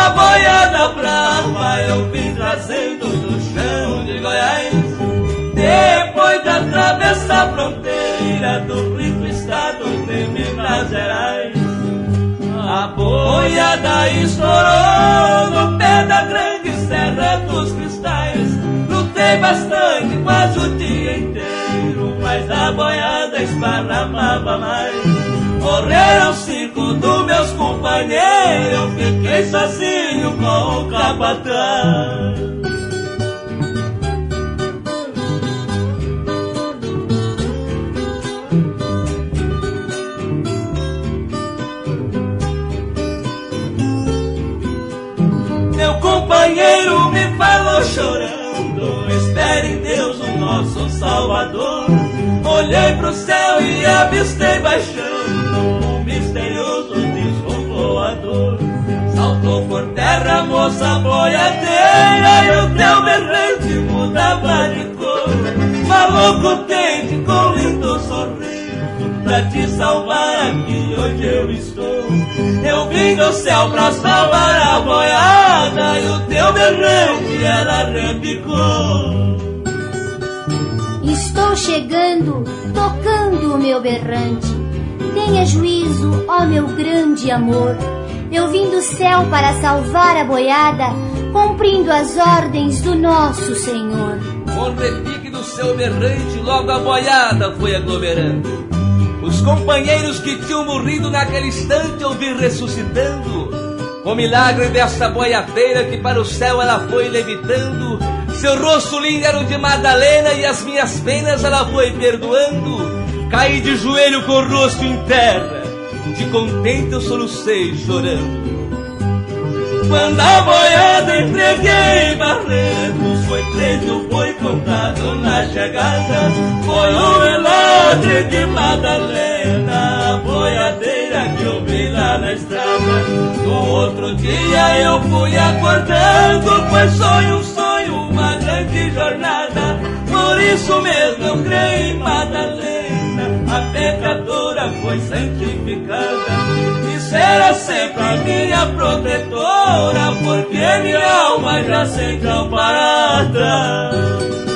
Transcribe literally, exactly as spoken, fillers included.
essa boiada brava eu vim trazendo do chão de Goiás. Depois de atravessar a fronteira do rico estado de Minas Gerais, a boiada estourou no pé da grande Serra dos Cristais. Lutei bastante, quase o dia inteiro, mas a boiada esparramava mais. Morreram cinco dos meus companheiros, eu fiquei sozinho com o capataz. Meu companheiro me falou chorando, espere em Deus o nosso Salvador. Olhei pro céu e avistei baixando um misterioso disco voador. Saltou por terra a moça boiadeira e o teu berrante mudava de cor. Falou contente com lindo sorriso, pra te salvar aqui hoje eu estou. Eu vim do céu pra salvar a boiada e o teu berrante ela repicou. Estou chegando, tocando o meu berrante. Tenha juízo, ó meu grande amor. Eu vim do céu para salvar a boiada, cumprindo as ordens do nosso Senhor. Com o repique do seu berrante, logo a boiada foi aglomerando. Os companheiros que tinham morrido naquele instante eu vi ressuscitando. O milagre dessa boiadeira que para o céu ela foi levitando. Seu rosto lindo era o de Madalena e as minhas penas ela foi perdoando. Caí de joelho com o rosto em terra, de contente eu solucei chorando. Quando a boiada entreguei Barretos, foi preso, foi contado na chegada. Foi o milagre de Madalena, a boiadeira que eu vi lá na estrada. No outro dia eu fui acordando, foi sonho, um sonho, uma grande jornada. Por isso mesmo eu creio em Madalena, a pecadora foi santificada. E será sempre a minha protetora, porque minha alma já se entrou parada.